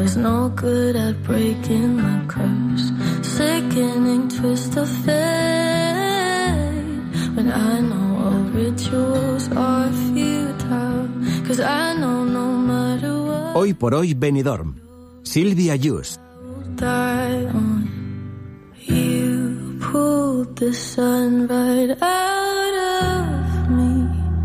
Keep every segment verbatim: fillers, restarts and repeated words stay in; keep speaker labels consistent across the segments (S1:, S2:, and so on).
S1: was no good at breaking the curse. Sickening twist of fate, when I know all rituals are futile, 'cause I know no matter what.
S2: Hoy por hoy Benidorm. Sylvia Just.
S1: You pulled the sun right out of me.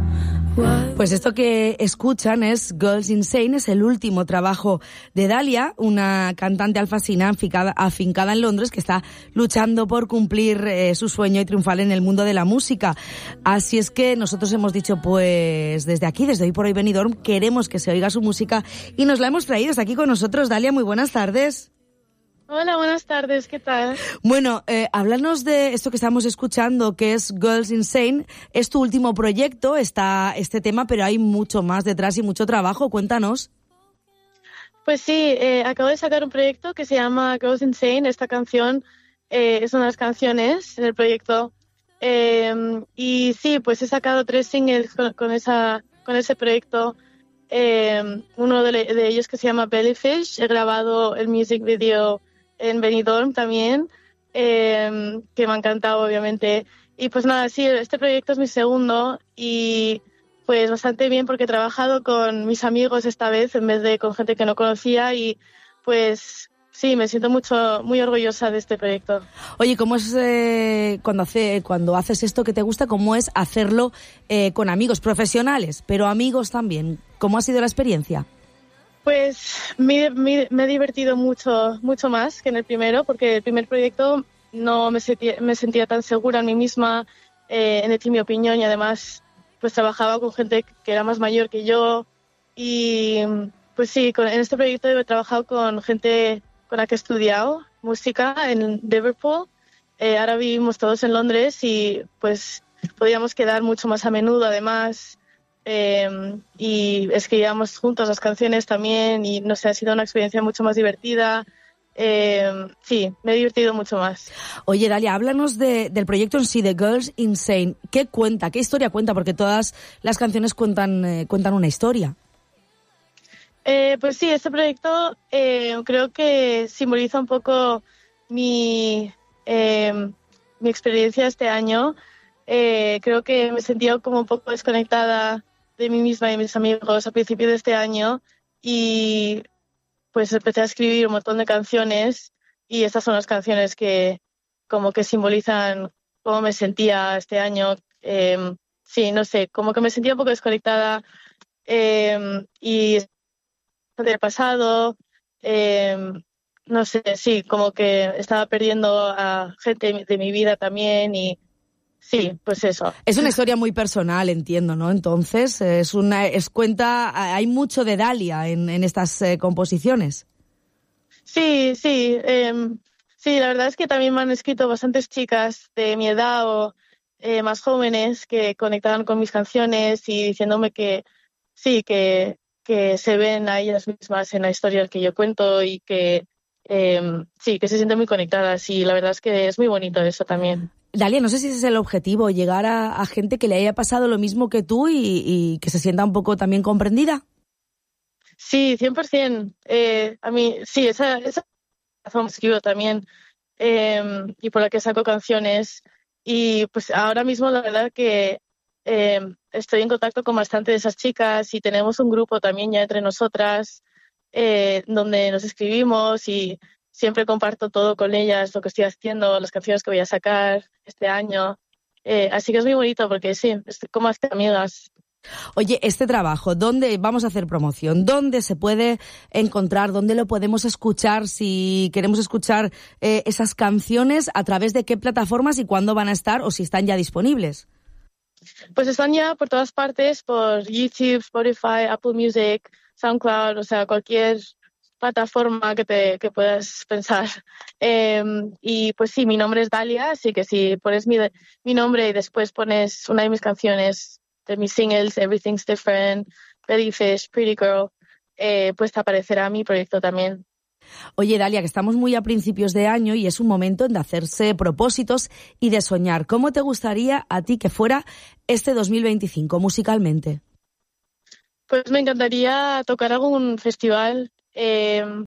S3: Pues esto que escuchan es Girls Insane, es el último trabajo de Dahlia, una cantante alfasina afincada, afincada en Londres que está luchando por cumplir eh, su sueño y triunfar en el mundo de la música. Así es que nosotros hemos dicho, pues desde aquí, desde Hoy por Hoy Benidorm, queremos que se oiga su música y nos la hemos traído hasta aquí con nosotros. Dahlia, muy buenas tardes.
S4: Hola, buenas tardes, ¿qué tal?
S3: Bueno, eh, háblanos de esto que estamos escuchando, que es Girls Insane. Es tu último proyecto, está este tema, pero hay mucho más detrás y mucho trabajo. Cuéntanos.
S4: Pues sí, eh, acabo de sacar un proyecto que se llama Girls Insane. Esta canción eh, es una de las canciones del proyecto. Eh, y sí, pues he sacado tres singles con, con, esa, con ese proyecto. Eh, uno de, de ellos que se llama Bellyfish. He grabado el music video en Benidorm también, eh, que me ha encantado obviamente. Y pues nada, sí, este proyecto es mi segundo y pues bastante bien porque he trabajado con mis amigos esta vez en vez de con gente que no conocía y pues sí, me siento mucho muy orgullosa de este proyecto.
S3: Oye, ¿cómo es eh, cuando, hace, cuando haces esto que te gusta? ¿Cómo es hacerlo eh, con amigos profesionales, pero amigos también? ¿Cómo ha sido la experiencia?
S4: Pues me, me, me he divertido mucho, mucho más que en el primero, porque el primer proyecto no me sentía, me sentía tan segura en mí misma, eh, en decir mi opinión y además pues trabajaba con gente que era más mayor que yo y pues sí, con, en este proyecto he trabajado con gente con la que he estudiado música en Liverpool. Eh, ahora vivimos todos en Londres y pues podíamos quedar mucho más a menudo además. Eh, y escribíamos juntos las canciones también y no sé, ha sido una experiencia mucho más divertida. Eh, sí, me he divertido mucho más.
S3: Oye, Dahlia, háblanos de, del proyecto en sí, de Girls Insane. ¿Qué cuenta? ¿Qué historia cuenta? Porque todas las canciones cuentan, eh, cuentan una historia.
S4: Eh, pues sí, este proyecto eh, creo que simboliza un poco mi, eh, mi experiencia este año. Eh, creo que me sentía como un poco desconectada de mí misma y mis amigos a principios de este año y pues empecé a escribir un montón de canciones y estas son las canciones que como que simbolizan cómo me sentía este año. Eh, sí, no sé, como que me sentía un poco desconectada eh, y del pasado, eh, no sé, sí, como que estaba perdiendo a gente de mi vida también y sí, pues eso.
S3: Es una historia muy personal, entiendo, ¿no? Entonces, es una es cuenta, hay mucho de Dahlia en, en estas eh, composiciones.
S4: Sí, sí, eh, sí, la verdad es que también me han escrito bastantes chicas de mi edad o eh, más jóvenes que conectaban con mis canciones y diciéndome que sí, que, que se ven a ellas mismas en la historia que yo cuento y que eh, sí, que se sienten muy conectadas y la verdad es que es muy bonito eso también.
S3: Dahlia, no sé si ese es el objetivo, llegar a, a gente que le haya pasado lo mismo que tú y, y que se sienta un poco también comprendida.
S4: Sí, cien por ciento. Eh, a mí, sí, esa, esa razón escribo también eh, y por la que saco canciones. Y pues ahora mismo la verdad que eh, estoy en contacto con bastante de esas chicas y tenemos un grupo también ya entre nosotras eh, donde nos escribimos y siempre comparto todo con ellas, lo que estoy haciendo, las canciones que voy a sacar este año. Eh, así que es muy bonito porque sí, estoy como hasta amigas.
S3: Oye, este trabajo, ¿dónde vamos a hacer promoción? ¿Dónde se puede encontrar? ¿Dónde lo podemos escuchar? Si queremos escuchar eh, esas canciones, ¿a través de qué plataformas y cuándo van a estar o si están ya disponibles?
S4: Pues están ya por todas partes, por YouTube, Spotify, Apple Music, SoundCloud, o sea, cualquier plataforma que te que puedas pensar. Eh, y pues sí, mi nombre es Dahlia, así que si pones mi, mi nombre y después pones una de mis canciones, de mis singles, Everything's Different, Bellyfish, Pretty Girl, eh, pues te aparecerá mi proyecto también.
S3: Oye, Dahlia, que estamos muy a principios de año y es un momento de hacerse propósitos y de soñar. ¿Cómo te gustaría a ti que fuera este dos mil veinticinco musicalmente?
S4: Pues me encantaría tocar algún festival, eh,